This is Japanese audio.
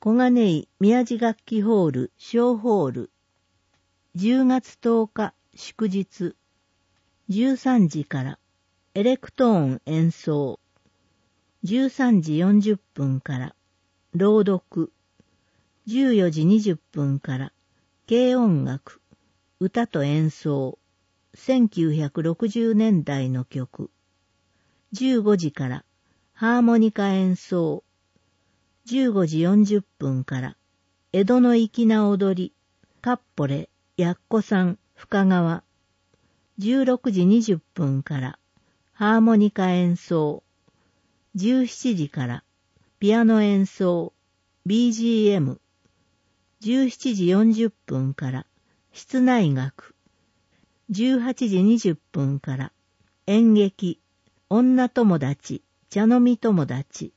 小金井宮地楽器ホール小ホール。10月10日祝日。13時からエレクトーン演奏。13時40分から朗読。14時20分から軽音楽、歌と演奏。1960年代の曲。15時からハーモニカ演奏。15時40分から江戸の粋な踊り、かっぽれ、やっこさん、深川。16時20分からハーモニカ演奏。17時からピアノ演奏、BGM。17時40分から室内楽。18時20分から演劇、女友達、茶飲み友達。